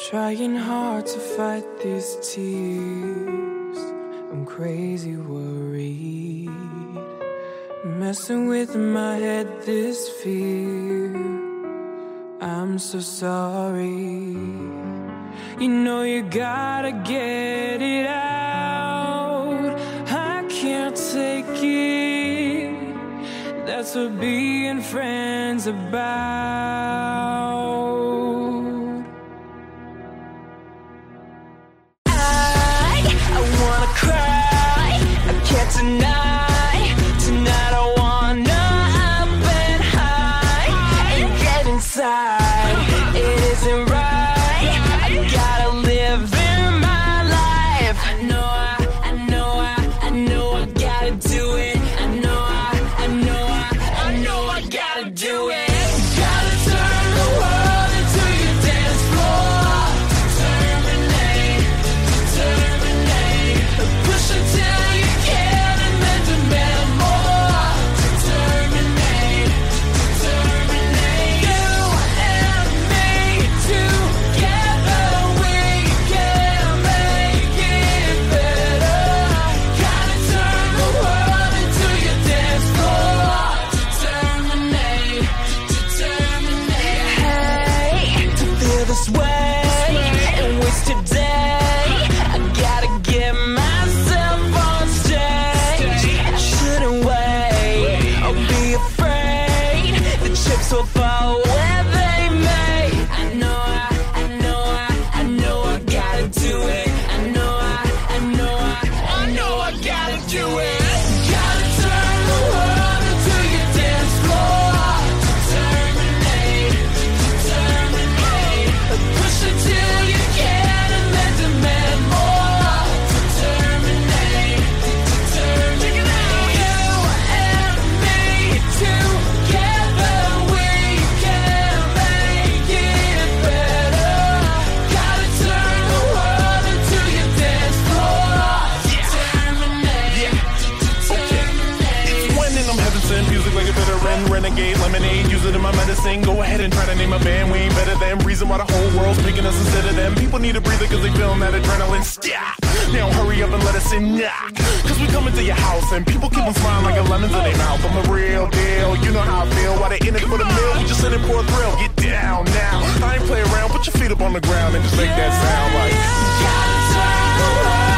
Trying hard to fight these tears. I'm crazy worried, messing with my head this fear. I'm so sorry. You know you gotta get it out. I can't take it. That's what being friends about. I wanna cry, I can't deny. Tonight I wanna up and high and get inside. It isn't right, I gotta live in my life. I know I gotta do it. I know I gotta do it. Gotta turn the world into your dance floor. Terminate. Push until you can and then demand more. Terminate. You and me together, we can make it better. Gotta turn the world into your dance floor. Terminate. Hey, to feel this way and waste today, I gotta get myself on stage. I shouldn't wait or be afraid. The chips will fall where they may. I know I gotta do it. I know I gotta do it. Gotta turn the world into your dance floor. Terminate. Push until you can and then demand more. Terminate. You and me together, we can make it better. Gotta turn the world into your dance floor. Terminate. It's when I'm heaven sent, music like a veteran, renegade, lemonade, use it in my medicine. Go ahead and try to name a band, we ain't better than. Reason why the whole world's picking us instead of them. People need a breather cause they feeling that adrenaline. Yeah. Now hurry up and let us in, knock. Cause we come into your house and people keep on smiling like a lemons in their mouth. I'm the real deal, you know how I feel. Why they in it for the meal, we just in it for a thrill. Get down now, I ain't play around, put your feet up on the ground and just make that sound like. Gotta turn the world